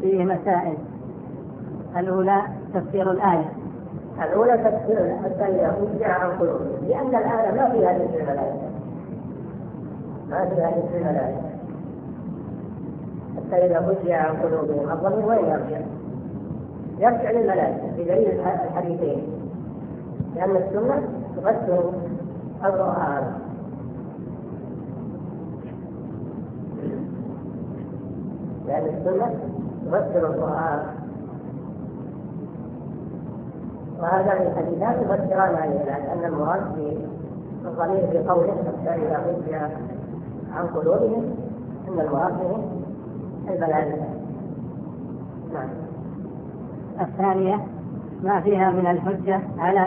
فيه مسائل. الأولى تفسير الآية. الأولى تفسير حتى إذا فزع عن قلوبهم، لأن الآية ما فيها ذكر الملائكة، حتى إذا فزع عن قلوبهم الضمير وين يرجع؟ يرجع للملائكة بدليل الحديثين، لأن السنة تفسر القرآن. وهذان الحديثان يفسران عليه أن المراد بالضمير في قوله حتى إذا فزع عن قلوبهم أن المراد به الملائكة. الثانية ما فيها من الحجة على